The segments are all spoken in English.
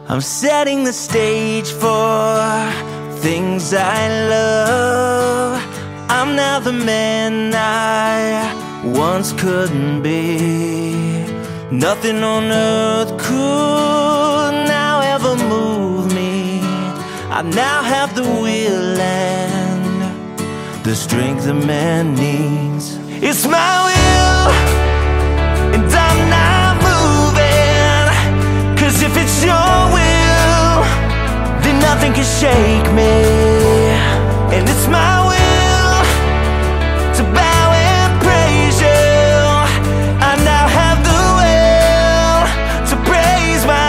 I'm setting the stage for things I love. I'm now the man I once couldn't be. Nothing on earth could now ever move me. I now have the will and the strength a man needs. It's my will, and I'm not moving. 'Cause if it's your will, then nothing can shake me. And it's my will to bow and praise you. I now have the will to praise my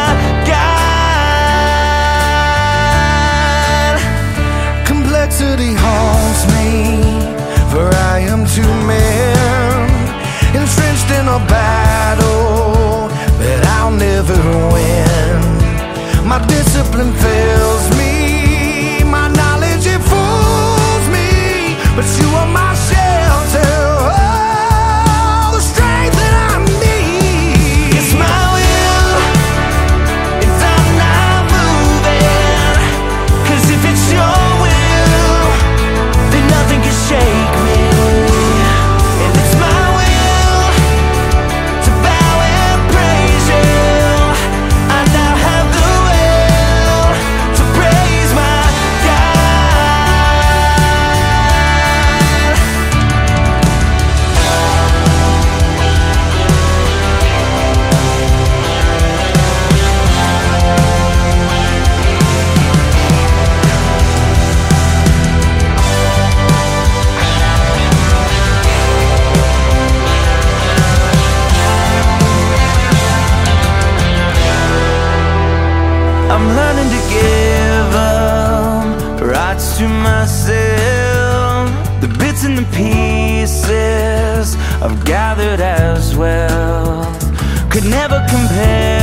God. Complexity haunts me, for I am too man, entrenched in a battle that I'll never win. My discipline fails me, my knowledge it fools me, but you are my shelter, oh, the strength that I need. It's my will, and I'm not moving. 'Cause if it's your will, then nothing can shake me. And it's my will to bow and praise you. I now have the will to praise my God. I'm learning to give up rights to myself. The bits and the pieces I've gathered as well could never compare